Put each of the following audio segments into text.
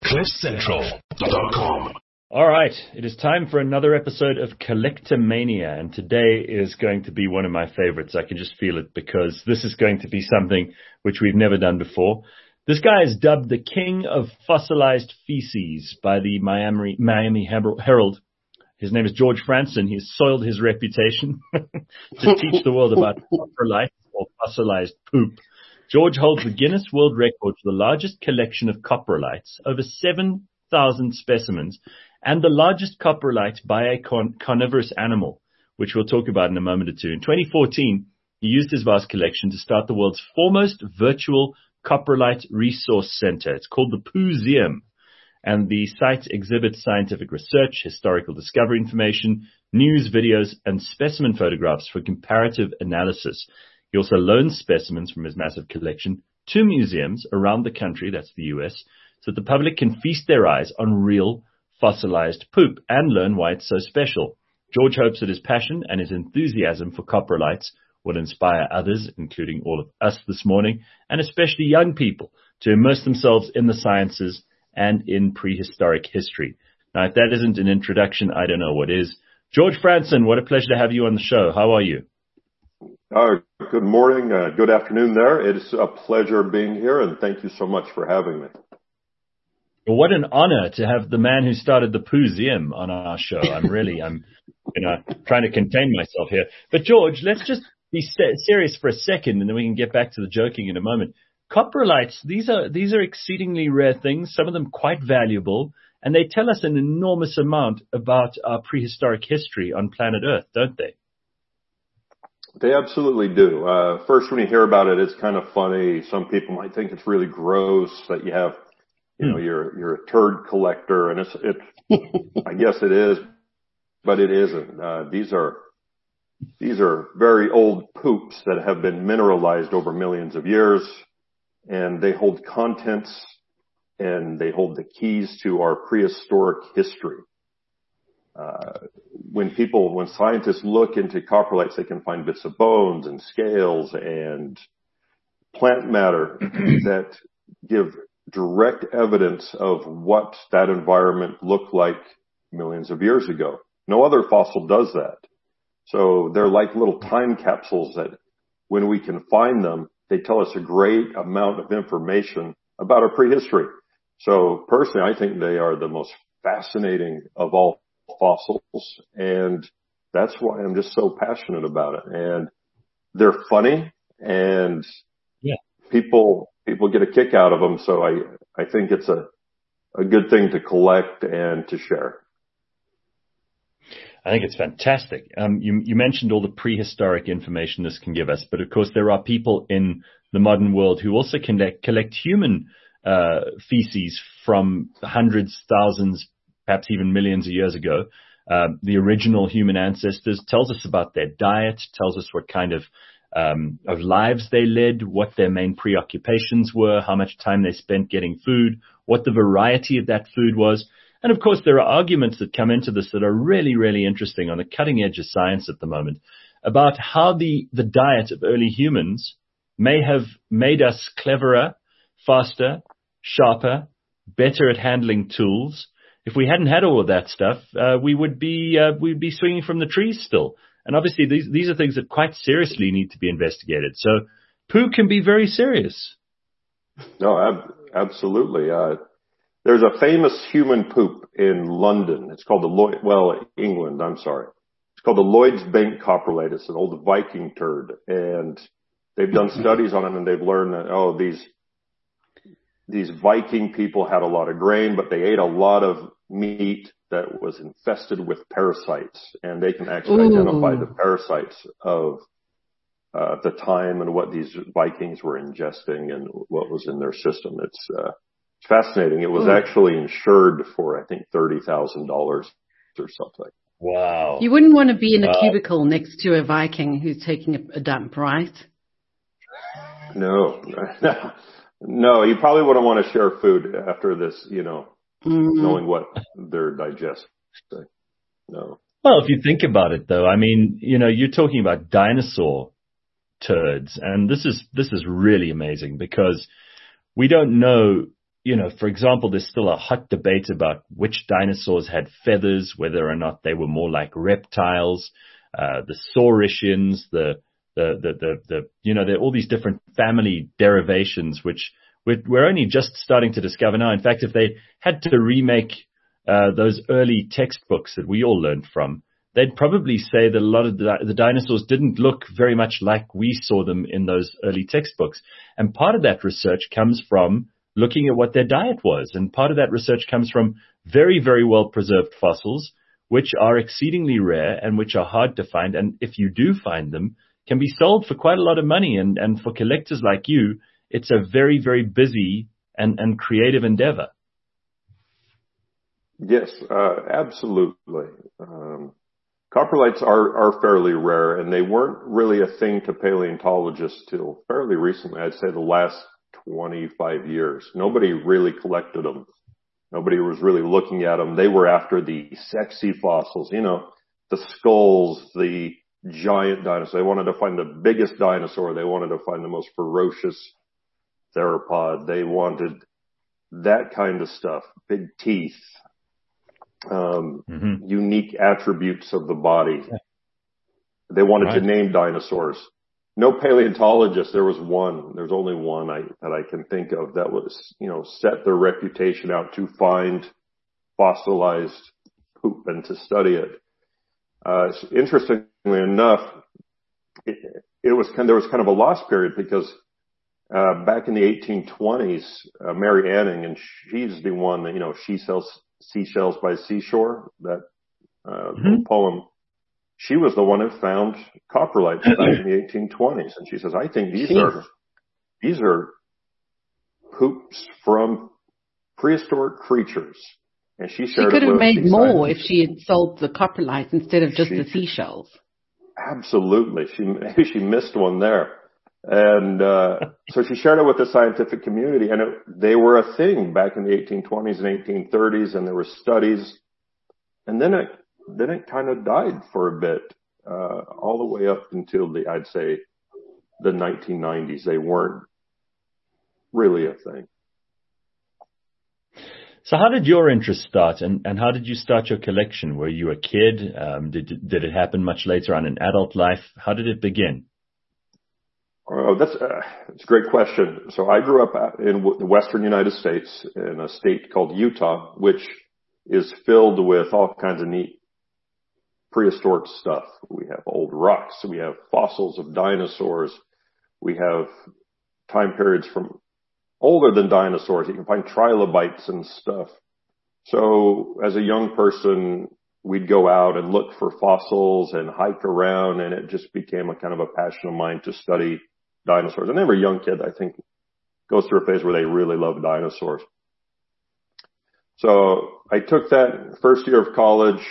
CliffCentral.com. All right, it is time for another episode of Collectomania, and today is going to be one of my favorites. I can just feel it because this is going to be something which we've never done before. This guy is dubbed the King of Fossilized Feces by the Miami Herald. His name is George Franzen. He's soiled his reputation to teach the world about coprolites or fossilized poop. George holds the Guinness World Record for the largest collection of coprolites, over 7,000 specimens, and the largest coprolite by a carnivorous animal, which we'll talk about in a moment or two. In 2014, he used his vast collection to start the world's foremost virtual coprolite resource center. It's called the Pooseum, and the site exhibits scientific research, historical discovery information, news, videos, and specimen photographs for comparative analysis. He also loans specimens from his massive collection to museums around the country, that's the US, so that the public can feast their eyes on real fossilized poop and learn why it's so special. George hopes that his passion and his enthusiasm for coprolites will inspire others, including all of us this morning, and especially young people, to immerse themselves in the sciences and in prehistoric history. Now, if that isn't an introduction, I don't know what is. George Franzen, what a pleasure to have you on the show. How are you? Good morning, good afternoon there. It is a pleasure being here, and thank you so much for having me. Well, what an honor to have the man who started the Pooseum on our show. I'm trying to contain myself here. But George, let's just be serious for a second, and then we can get back to the joking in a moment. Coprolites, these are exceedingly rare things, some of them quite valuable, and they tell us an enormous amount about our prehistoric history on planet Earth, don't they? They absolutely do. First, when you hear about it, it's kind of funny. Some people might think it's really gross that you have, you're a turd collector, and it's I guess it is, but it isn't. These are very old poops that have been mineralized over millions of years, and they hold contents and they hold the keys to our prehistoric history. When scientists look into coprolites, they can find bits of bones and scales and plant matter that give direct evidence of what that environment looked like millions of years ago. No other fossil does that. So they're like little time capsules that when we can find them, they tell us a great amount of information about our prehistory. So personally, I think they are the most fascinating of all fossils, and that's why I'm just so passionate about it. And they're funny, and people get a kick out of them. So I think it's a good thing to collect and to share. I think it's fantastic. You mentioned all the prehistoric information this can give us, but of course there are people in the modern world who also collect human feces from hundreds, thousands, perhaps even millions of years ago. The original human ancestors tells us about their diet, tells us what kind of lives they led, what their main preoccupations were, how much time they spent getting food, what the variety of that food was. And of course, there are arguments that come into this that are really, really interesting on the cutting edge of science at the moment about how the diet of early humans may have made us cleverer, faster, sharper, better at handling tools. If we hadn't had all of that stuff, we'd be swinging from the trees still. And obviously, these are things that quite seriously need to be investigated. So poo can be very serious. No, absolutely. There's a famous human poop in London. It's called England, I'm sorry. It's called the Lloyd's Bank coprolite. It's an old Viking turd. And they've done studies on it, and they've learned that, these Viking people had a lot of grain, but they ate a lot of meat that was infested with parasites. And they can actually identify the parasites of the time and what these Vikings were ingesting and what was in their system. It's fascinating. It was actually insured for, I think, $30,000 or something. Wow. You wouldn't want to be in a cubicle next to a Viking who's taking a dump, right? No, you probably wouldn't want to share food after this, knowing what they're digesting. No. Well, if you think about it, though, I mean, you're talking about dinosaur turds, and this is really amazing because we don't know for example, there's still a hot debate about which dinosaurs had feathers, whether or not they were more like reptiles, the Saurischians, there are all these different family derivations, which we're only just starting to discover now. In fact, if they had to remake those early textbooks that we all learned from, they'd probably say that a lot of the dinosaurs didn't look very much like we saw them in those early textbooks. And part of that research comes from looking at what their diet was. And part of that research comes from very, very well preserved fossils, which are exceedingly rare and which are hard to find. And if you do find them, can be sold for quite a lot of money. And for collectors like you, it's a very, very busy and creative endeavor. Yes, absolutely. Coprolites are fairly rare, and they weren't really a thing to paleontologists till fairly recently. I'd say the last 25 years. Nobody really collected them. Nobody was really looking at them. They were after the sexy fossils, the skulls, the giant dinosaurs. They wanted to find the biggest dinosaur. They wanted to find the most ferocious theropod. They wanted that kind of stuff. Big teeth, unique attributes of the body. They wanted to name dinosaurs. No paleontologist, there's only one that I can think of that was, set their reputation out to find fossilized poop and to study it. Interestingly enough, there was kind of a lost period because, back in the 1820s, Mary Anning, and she's the one that, she sells Seashells by Seashore, that, poem. She was the one who found coprolites back in the 1820s. And she says, I think these are poops from prehistoric creatures. And she could have made more if she had sold the coprolites instead of just the seashells. Absolutely. She missed one there. And, so she shared it with the scientific community, and they were a thing back in the 1820s and 1830s, and there were studies. And then it kind of died for a bit, all the way up until I'd say the 1990s. They weren't really a thing. So how did your interest start, and how did you start your collection? Were you a kid? Did it happen much later on in adult life? How did it begin? Oh, that's a great question. So I grew up in the western United States in a state called Utah, which is filled with all kinds of neat prehistoric stuff. We have old rocks. We have fossils of dinosaurs. We have time periods from older than dinosaurs. You can find trilobites and stuff. So as a young person, we'd go out and look for fossils and hike around, and it just became a kind of a passion of mine to study dinosaurs. And every young kid, I think, goes through a phase where they really love dinosaurs. So I took that first year of college.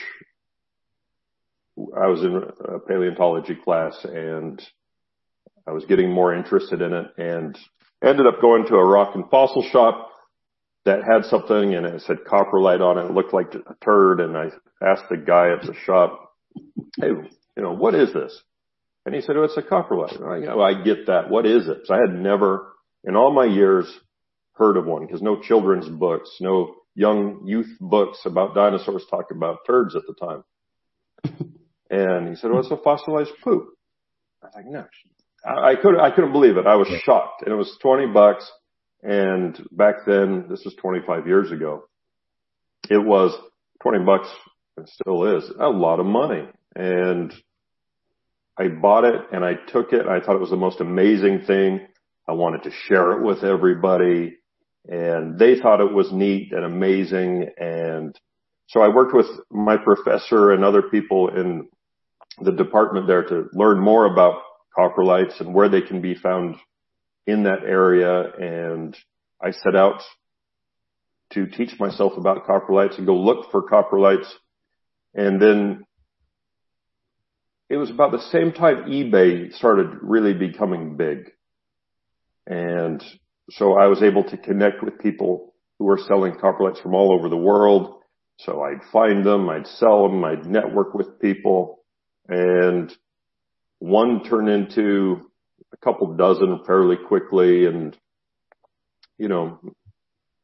I was in a paleontology class, and I was getting more interested in it, and ended up going to a rock and fossil shop that had something, and it said coprolite on it. It looked like a turd, and I asked the guy at the shop, hey, what is this? And he said, oh, it's a coprolite. And I go, I get that. What is it? So I had never, in all my years, heard of one, because no children's books, no young youth books about dinosaurs talk about turds at the time. And he said, well, it's a fossilized poop. I was like, no. I couldn't believe it. I was shocked. And it was $20. And back then, this was 25 years ago, it was $20, and still is, a lot of money. And I bought it, and I took it. I thought it was the most amazing thing. I wanted to share it with everybody, and they thought it was neat and amazing. And so I worked with my professor and other people in the department there to learn more about coprolites and where they can be found in that area. And I set out to teach myself about coprolites and go look for coprolites. And then it was about the same time eBay started really becoming big. And so I was able to connect with people who were selling coprolites from all over the world. So I'd find them, I'd sell them, I'd network with people. And one turned into a couple dozen fairly quickly. And,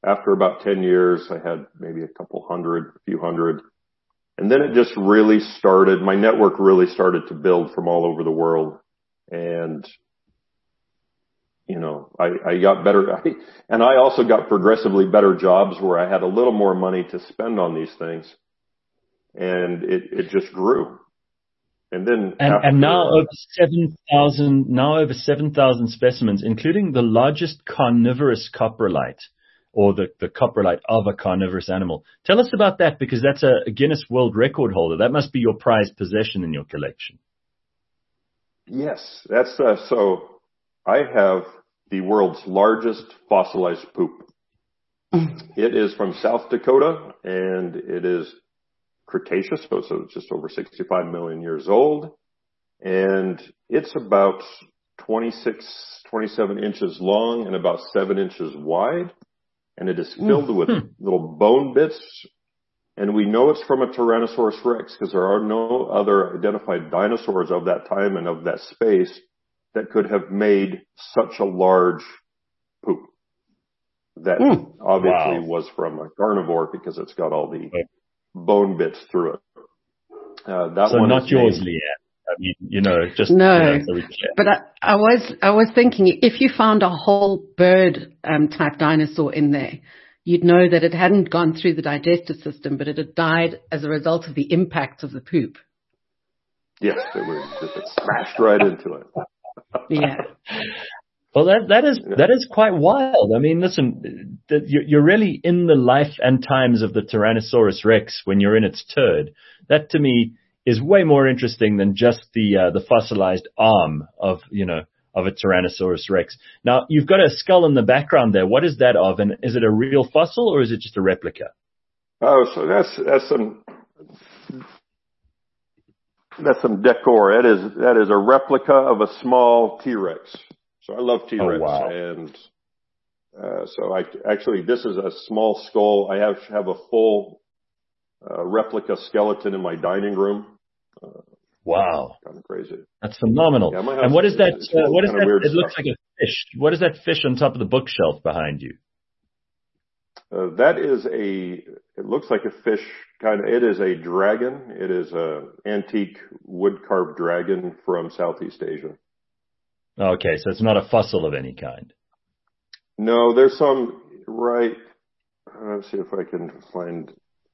after about 10 years, I had maybe a few hundred. And then it just really started, my network really started to build from all over the world. And, you know, I got better, and I also got progressively better jobs where I had a little more money to spend on these things. And it just grew. And then and now over 7,000 specimens, including the largest carnivorous coprolite, or the coprolite of a carnivorous animal. Tell us about that, because that's a Guinness World Record holder. That must be your prized possession in your collection. Yes, that's so I have the world's largest fossilized poop. It is from South Dakota, and it is Cretaceous, so it's just over 65 million years old. And it's about 27 inches long and about 7 inches wide. And it is filled with little bone bits. And we know it's from a Tyrannosaurus rex because there are no other identified dinosaurs of that time and of that space that could have made such a large poop. That obviously was from a carnivore because it's got all the bone bits through it. That so one not is yours, named, Leanne. I mean, you know, just no. So but I was thinking, if you found a whole bird type dinosaur in there, you'd know that it hadn't gone through the digestive system, but it had died as a result of the impact of the poop. Yes, it smashed right into it. Yeah. Well, that is quite wild. I mean, listen, you're really in the life and times of the Tyrannosaurus Rex when you're in its turd. That to me is way more interesting than just the fossilized arm of a Tyrannosaurus Rex. Now, you've got a skull in the background there. What is that of? And is it a real fossil or is it just a replica? Oh, so that's some decor. That is a replica of a small T-Rex. So I love T-Rex. Oh, wow. And so this is a small skull. I have a full replica skeleton in my dining room. Wow. Kind of crazy. That's phenomenal. Yeah, and what is that? What is that? Weird It stuff. looks like a fish. What is that fish on top of the bookshelf behind you? It looks like a fish it is a dragon. It is a antique wood carved dragon from Southeast Asia. Okay, so it's not a fossil of any kind. No, there's some right. Let's see if I can find.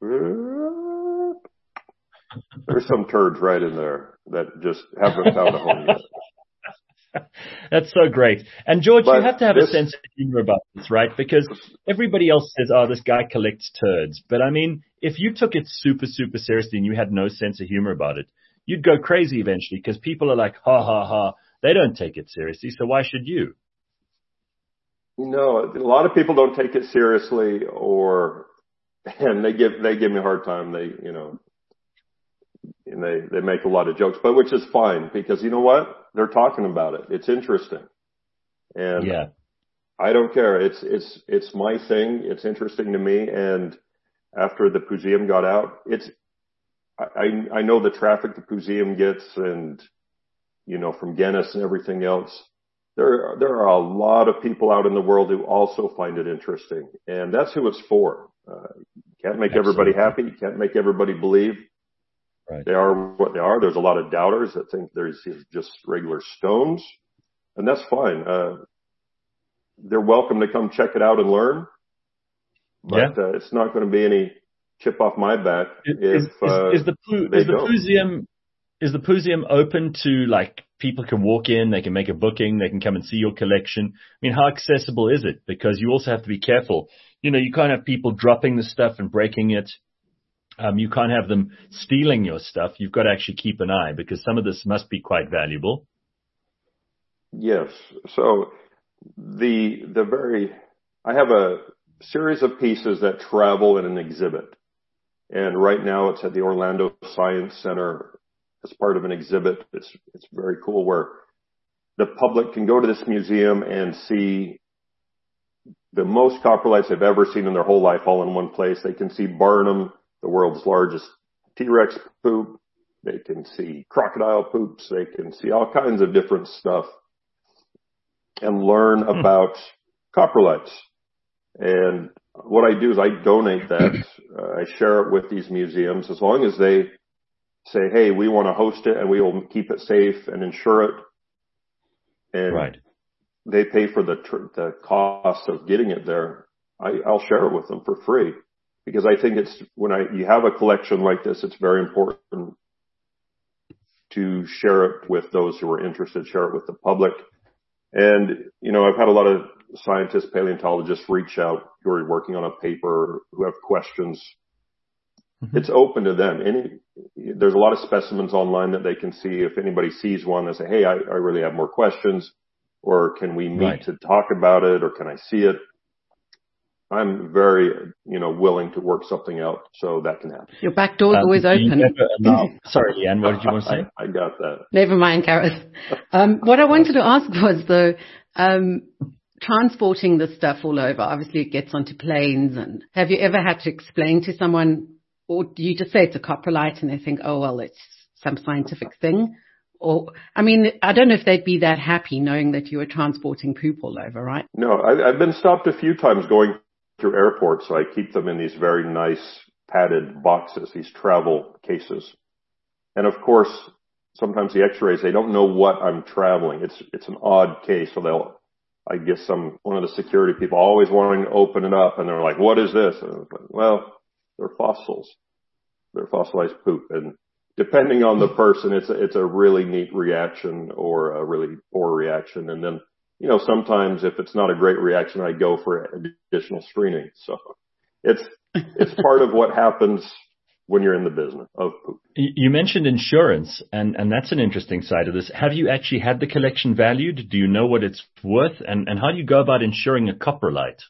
There's some turds right in there that just haven't found a home yet. That's so great. And George, you have to have a sense of humor about this, right? Because everybody else says, oh, this guy collects turds. But I mean, if you took it super, super seriously and you had no sense of humor about it, you'd go crazy eventually because people are like, ha, ha, ha. They don't take it seriously. So why should you? No, a lot of people don't take it seriously and they give me a hard time. And they make a lot of jokes, but which is fine because you know what? They're talking about it. It's interesting. And yeah. I don't care. It's my thing. It's interesting to me. And after the Puseum got out, I know the traffic the Puseum gets and, from Guinness and everything else. There are a lot of people out in the world who also find it interesting. And that's who it's for. Can't make everybody happy. You can't make everybody believe. Right. They are what they are. There's a lot of doubters that think there's just regular stones, and that's fine. They're welcome to come check it out and learn, but it's not going to be any chip off my back Is the Puseum open to, like, people can walk in, they can make a booking, they can come and see your collection? I mean, how accessible is it? Because you also have to be careful. You can't have people dropping the stuff and breaking it. You can't have them stealing your stuff. You've got to actually keep an eye because some of this must be quite valuable. Yes. So I have a series of pieces that travel in an exhibit. And right now it's at the Orlando Science Center as part of an exhibit. It's very cool where the public can go to this museum and see the most coprolites they've ever seen in their whole life all in one place. They can see Barnum, the world's largest T-Rex poop. They can see crocodile poops. They can see all kinds of different stuff and learn about coprolites. And what I do is I donate that. I share it with these museums as long as they say, hey, we want to host it and we will keep it safe and insure it. And Right. they pay for the cost of getting it there. I'll share it with them for free, because I think it's you have a collection like this, it's very important to share it with those who are interested, share it with the public. And, I've had a lot of scientists, paleontologists reach out who are working on a paper, who have questions. Mm-hmm. It's open to them. There's a lot of specimens online that they can see. If anybody sees one, they say, hey, I really have more questions, or can we meet to talk about it, or can I see it? I'm very, willing to work something out so that can happen. Your back door's always open. Sorry, Leanne, what did you want to say? I got that. Never mind, Gareth. What I wanted to ask was, though, transporting this stuff all over, obviously it gets onto planes, and have you ever had to explain to someone, or do you just say it's a coprolite and they think, oh, well, it's some scientific thing? Or, I don't know if they'd be that happy knowing that you were transporting poop all over, right? No, I've been stopped a few times going through airports, so I keep them in these very nice padded boxes, these travel cases. And of course, sometimes the x-rays, they don't know what I'm traveling. It's an odd case, so I guess one of the security people always wanting to open it up, and they're like, what is this? And I was like, well, they're fossils. They're fossilized poop. And depending on the person, it's a really neat reaction or a really poor reaction. And then, sometimes if it's not a great reaction, I go for additional screening. So it's part of what happens when you're in the business of poop. You mentioned insurance, and that's an interesting side of this. Have you actually had the collection valued? Do you know what it's worth? And how do you go about insuring a coprolite?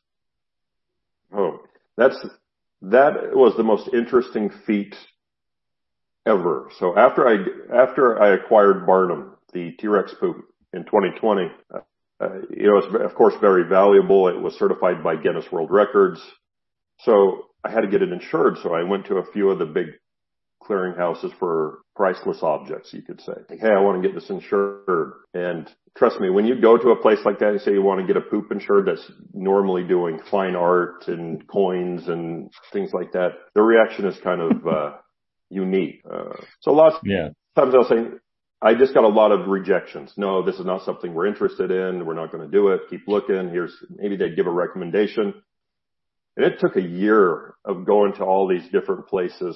Oh, that was the most interesting feat ever. So after I acquired Barnum, the T-Rex poop in 2020, it was of course very valuable. It was certified by Guinness World Records. So I had to get it insured. So I went to a few of the big clearinghouses for priceless objects, you could say. Hey, I want to get this insured. And trust me, when you go to a place like that and say you want to get a poop insured that's normally doing fine art and coins and things like that, the reaction is kind of unique. So lots of times they'll say, I just got a lot of rejections. No, this is not something we're interested in. We're not going to do it. Keep looking. Maybe they'd give a recommendation. And it took a year of going to all these different places.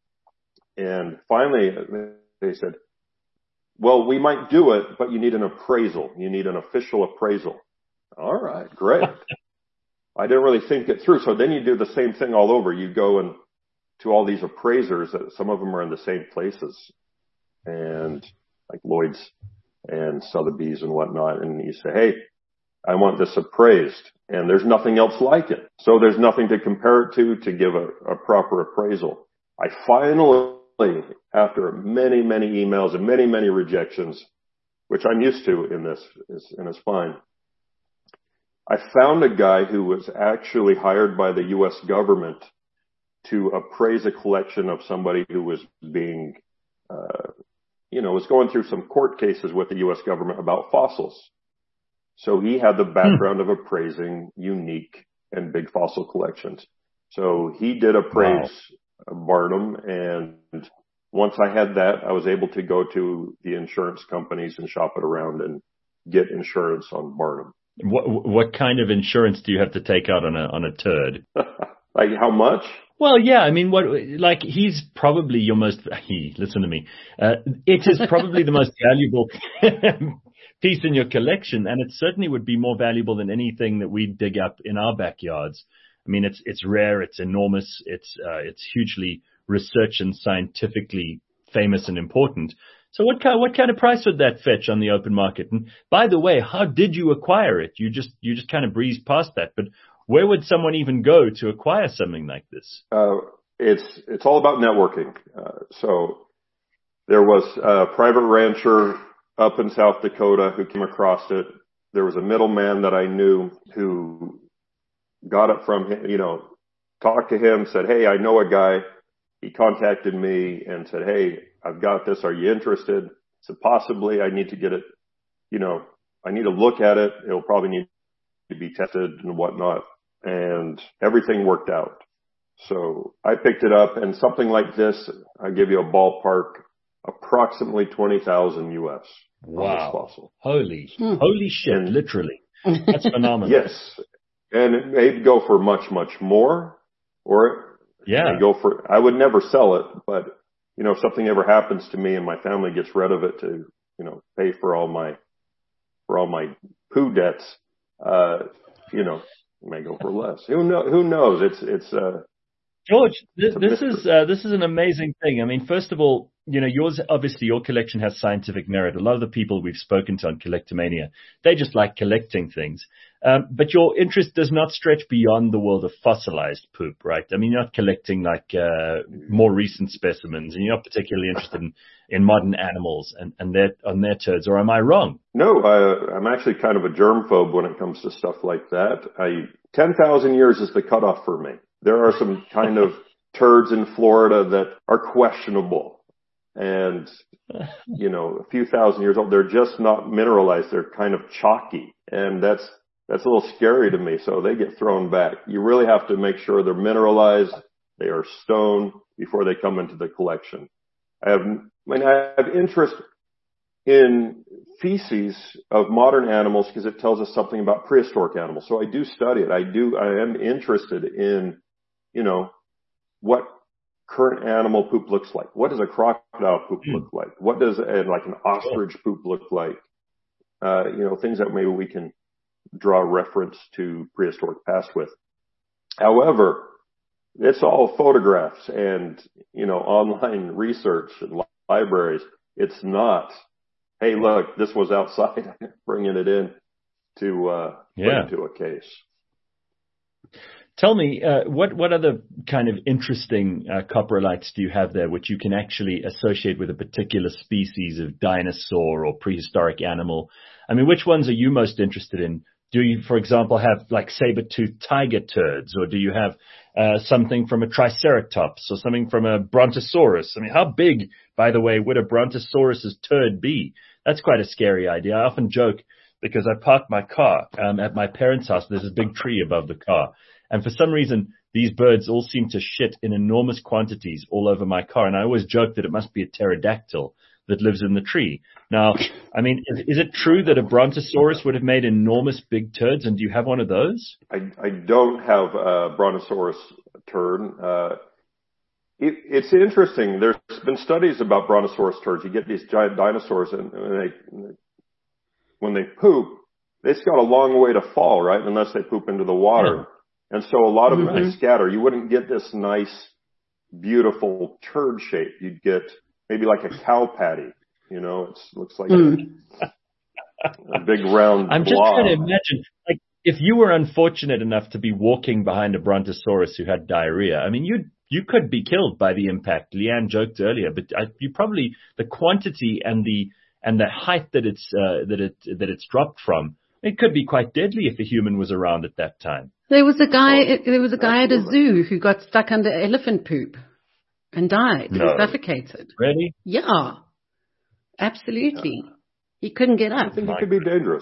And finally they said, well, we might do it, but you need an appraisal. You need an official appraisal. All right, great. I didn't really think it through. So then you do the same thing all over. You go to all these appraisers. Some of them are in the same places, and like Lloyd's and Sotheby's and whatnot. And you say, hey, I want this appraised, and there's nothing else like it. So there's nothing to compare it to give a proper appraisal. I finally, after many, many emails and many, many rejections, which I'm used to in this, and it's fine, I found a guy who was actually hired by the U.S. government to appraise a collection of somebody who was being, was going through some court cases with the U.S. government about fossils. So he had the background of appraising unique and big fossil collections. So he did appraise Barnum, and once I had that, I was able to go to the insurance companies and shop it around and get insurance on Barnum. What kind of insurance do you have to take out on a turd? Like how much? Well, yeah, he's probably listen to me. It is probably the most valuable piece in your collection, and it certainly would be more valuable than anything that we dig up in our backyards. I mean, it's rare, it's enormous, it's hugely researched and scientifically famous and important. So what kind of price would that fetch on the open market? And by the way, how did you acquire it? You just kind of breezed past that, but where would someone even go to acquire something like this? It's all about networking. So there was a private rancher up in South Dakota who came across it. There was a middleman that I knew who got it from him, talked to him, said, hey, I know a guy. He contacted me and said, hey, I've got this. Are you interested? I said, possibly. I need to get it, I need to look at it. It'll probably need to be tested and whatnot. and everything worked out. So I picked it up, and something like this, I give you a ballpark, approximately 20,000 US on this fossil. Holy shit, and literally. That's phenomenal. Yes. And it may go for much, much more, or it may go for, I would never sell it, but you know, if something ever happens to me and my family gets rid of it to, you know, pay for all my poo debts, you know, it may go for less. Who knows? It's George, this is an amazing thing. I mean, first of all, you know, obviously your collection has scientific merit. A lot of the people we've spoken to on Collectomania, they just like collecting things. But your interest does not stretch beyond the world of fossilized poop, right? I mean, you're not collecting like more recent specimens, and you're not particularly interested in modern animals and their turds, or am I wrong? No, I'm actually kind of a germphobe when it comes to stuff like that. 10,000 years is the cutoff for me. There are some kind of turds in Florida that are questionable. And, you know, a few thousand years old, they're just not mineralized. They're kind of chalky. And that's a little scary to me. So they get thrown back. You really have to make sure they're mineralized. They are stone before they come into the collection. I have interest in feces of modern animals because it tells us something about prehistoric animals. So I do study it. I am interested in, you know, what current animal poop looks like. What does a crocodile poop look like? What does like an ostrich poop look like? You know, things that maybe we can draw reference to prehistoric past with. However, it's all photographs and, you know, online research and libraries. It's not, hey, look, this was outside, bringing it in to put into a case. Tell me, what other kind of interesting coprolites do you have there which you can actually associate with a particular species of dinosaur or prehistoric animal? I mean, which ones are you most interested in? Do you, for example, have like saber-toothed tiger turds, or do you have something from a triceratops or something from a brontosaurus? I mean, how big, by the way, would a brontosaurus's turd be? That's quite a scary idea. I often joke because I parked my car at my parents' house. There's a big tree above the car. And for some reason, these birds all seem to shit in enormous quantities all over my car. And I always joke that it must be a pterodactyl that lives in the tree. Now, I mean, is it true that a brontosaurus would have made enormous big turds? And do you have one of those? I don't have a brontosaurus turd. It's interesting. There's been studies about brontosaurus turds. You get these giant dinosaurs, and when they poop, they've got a long way to fall, right? Unless they poop into the water. Yeah. And so a lot of them they scatter. You wouldn't get this nice, beautiful turd shape. You'd get maybe like a cow patty. You know, it looks like a big round I'm blob. just trying to imagine, like, if you were unfortunate enough to be walking behind a brontosaurus who had diarrhea, I mean, you could be killed by the impact. Leanne joked earlier, but you probably, the quantity and the height that it's dropped from, it could be quite deadly if a human was around at that time. There was a guy at a zoo who got stuck under elephant poop and died. He was suffocated. Really? Yeah. Absolutely. He couldn't get up. I think it could be dangerous.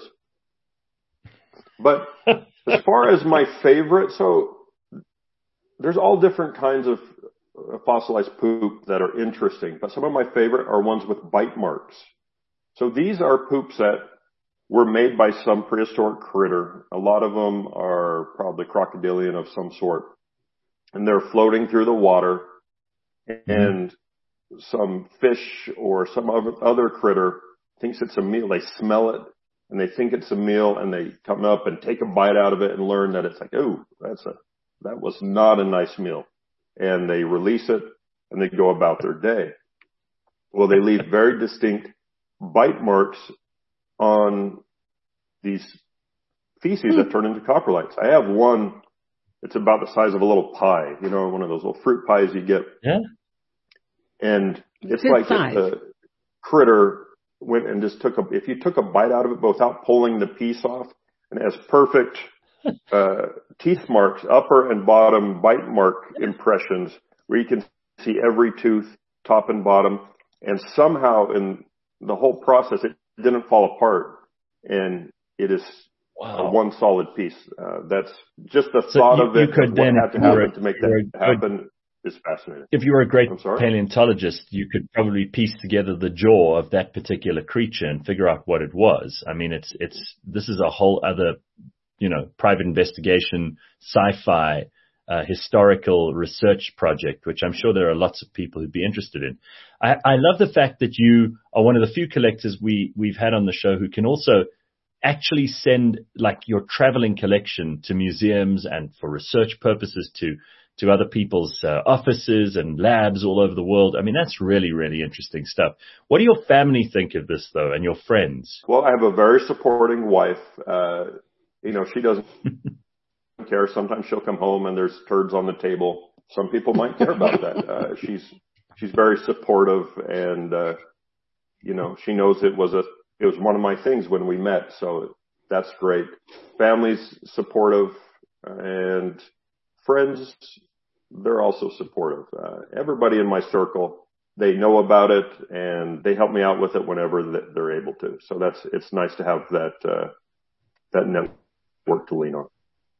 But as far as my favorite, so there's all different kinds of fossilized poop that are interesting, but some of my favorite are ones with bite marks. So these are poops that were made by some prehistoric critter. A lot of them are probably crocodilian of some sort. And they're floating through the water. And some fish or some other critter thinks it's a meal. They smell it and they think it's a meal, and they come up and take a bite out of it and learn that it's like, oh, that was not a nice meal. And they release it and they go about their day. Well, they leave very distinct bite marks on these feces that turn into coprolites. I have one, it's about the size of a little pie, you know, one of those little fruit pies you get. Yeah. And it's like the critter went and just if you took a bite out of it without pulling the piece off, and it has perfect teeth marks, upper and bottom bite mark impressions where you can see every tooth, top and bottom. And somehow in the whole process, it didn't fall apart. And it is Wow. one solid piece. That's just the So thought of it. you could What then, had to happen to make that happen is fascinating. if you were a great I'm sorry? paleontologist, you could probably piece together the jaw of that particular creature and figure out what it was. I mean, this is a whole other, private investigation, sci-fi, historical research project, which I'm sure there are lots of people who'd be interested in. I love the fact that you are one of the few collectors we've had on the show who can also actually send like your traveling collection to museums and for research purposes to other people's offices and labs all over the world. I mean, that's really, really interesting stuff. What do your family think of this, though, and your friends? Well, I have a very supporting wife. She doesn't care. Sometimes she'll come home and there's turds on the table. Some people might care about that. She's very supportive, and she knows it was one of my things when we met. So that's great. Family's supportive, and friends, they're also supportive. Everybody in my circle, they know about it and they help me out with it whenever they're able to. So it's nice to have that network to lean on.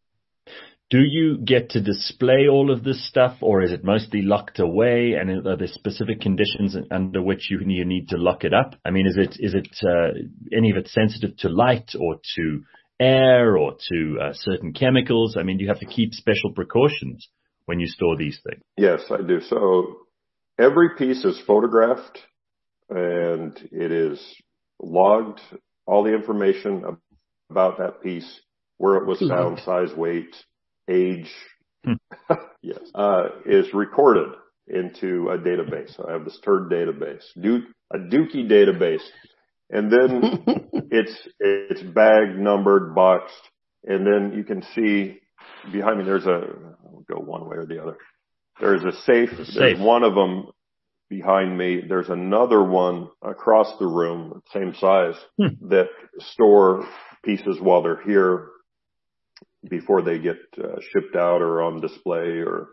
Do you get to display all of this stuff, or is it mostly locked away? And are there specific conditions under which you need to lock it up? I mean, is it any of it sensitive to light or to air or to certain chemicals? I mean, do you have to keep special precautions when you store these things? Yes, I do. So every piece is photographed and it is logged, all the information about that piece, where it was found, size, weight, age, yes, is recorded into a database. I have this turd database, a Dookie database, and then it's bagged, numbered, boxed, and then you can see behind me I'll go one way or the other. There's a safe. There's one of them behind me. There's another one across the room, same size, that store pieces while they're here, before they get shipped out or on display, or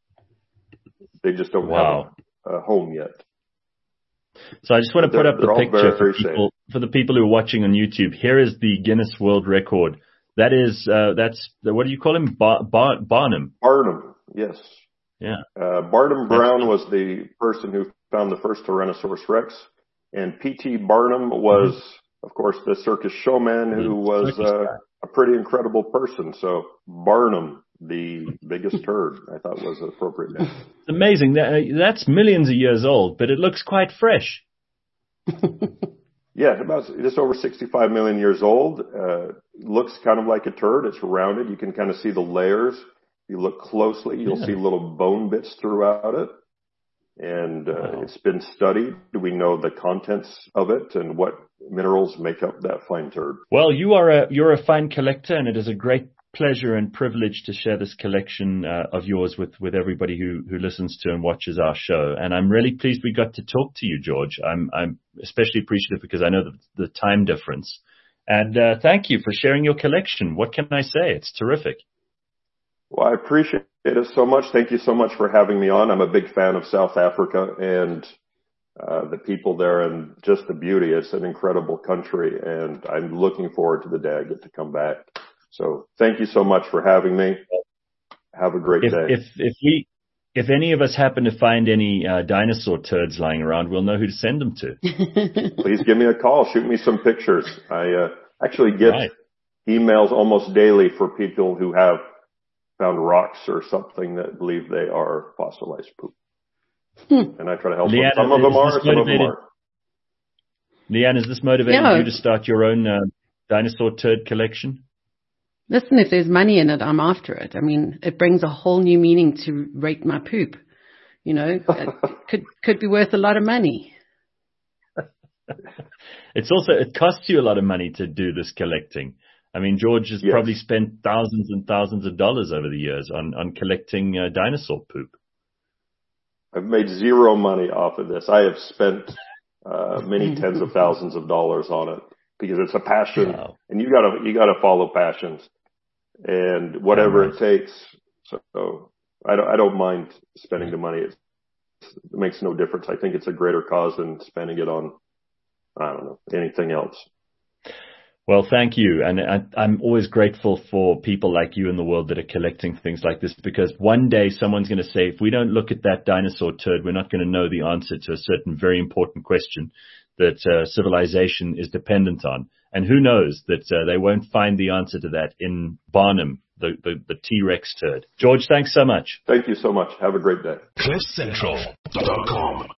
they just don't have a home yet. So I just want to put up the picture for the people who are watching on YouTube. Here is the Guinness World Record. That's what do you call him? Barnum. Barnum, yes. Yeah. Barnum Brown was the person who found the first Tyrannosaurus Rex, and P.T. Barnum was, of course, the circus showman who was a pretty incredible person. So Barnum, the biggest turd, I thought was an appropriate name. It's amazing. That's millions of years old, but it looks quite fresh. Yeah, about just over 65 million years old. Looks kind of like a turd. It's rounded. You can kind of see the layers. If you look closely, you'll see little bone bits throughout it. And it's been studied. We know the contents of it and what minerals make up that fine turd. Well, you're a fine collector, and it is a great pleasure and privilege to share this collection of yours with everybody who listens to and watches our show. And I'm really pleased we got to talk to you, George. I'm especially appreciative because I know the time difference. And thank you for sharing your collection. What can I say? It's terrific. Well, I appreciate it so much. Thank you so much for having me on. I'm a big fan of South Africa and the people there and just the beauty. It's an incredible country, and I'm looking forward to the day I get to come back. So thank you so much for having me. Have a great day. If any of us happen to find any dinosaur turds lying around, we'll know who to send them to. Please give me a call. Shoot me some pictures. I actually get emails almost daily for people who have found rocks or something that believe they are fossilized poop. And I try to help them. Some of them are, some of them aren't. Leanne, is this motivating you to start your own dinosaur turd collection? Listen, if there's money in it, I'm after it. I mean, it brings a whole new meaning to rate my poop. You know, it could be worth a lot of money. It costs you a lot of money to do this collecting. I mean, George has probably spent thousands and thousands of dollars over the years on collecting dinosaur poop. I've made zero money off of this. I have spent many tens of thousands of dollars on it because it's a passion, and you gotta follow passions, and whatever it takes. So I don't mind spending the money. It makes no difference. I think it's a greater cause than spending it on, I don't know, anything else. Well, thank you. And I'm always grateful for people like you in the world that are collecting things like this, because one day someone's going to say, if we don't look at that dinosaur turd, we're not going to know the answer to a certain very important question that civilization is dependent on. And who knows that they won't find the answer to that in Barnum, the T-Rex turd. George, thanks so much. Thank you so much. Have a great day. CliffCentral.com